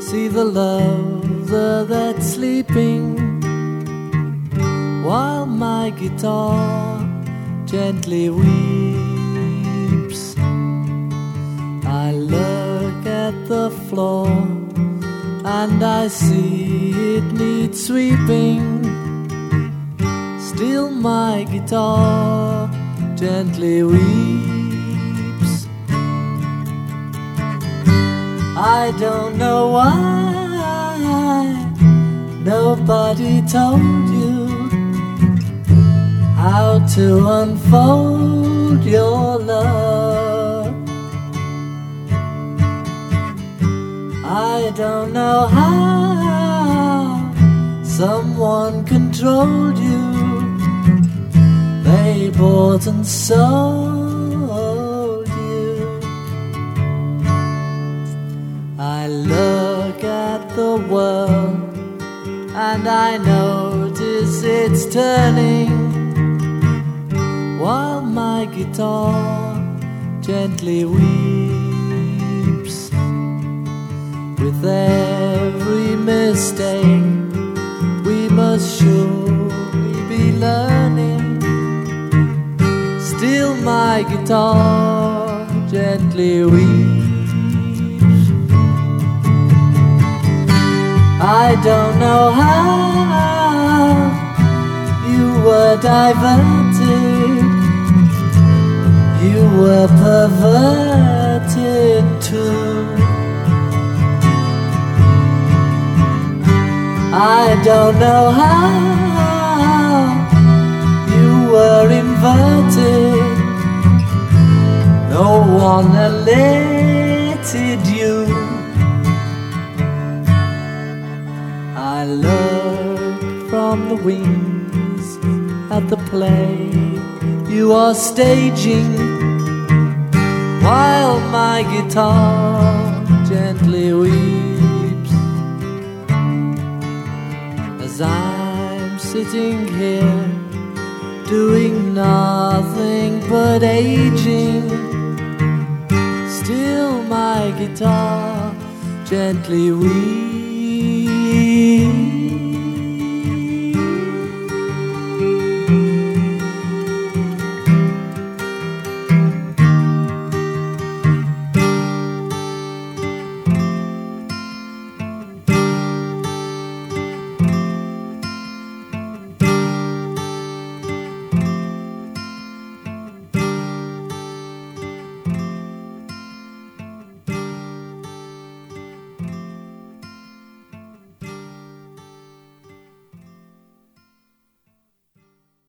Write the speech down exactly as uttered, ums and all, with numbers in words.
see the lover that's sleeping, while my guitar gently weeps. I look at the floor and I see it needs sweeping. Still my guitar gently weeps. I don't know why nobody told you how to unfold your love. I don't know how someone controlled you. They bought and sold you. I look at the world and I notice it's turning, while my guitar gently weeps. With every mistake we must surely be learning. Still my guitar gently weeps. I don't know how you were diverted, you were perverted too. I don't know how you were inverted, no one elated you. I look from the wings at the play you are staging, while my guitar gently weeps. As I'm sitting here doing nothing but aging, still my guitar gently weeps.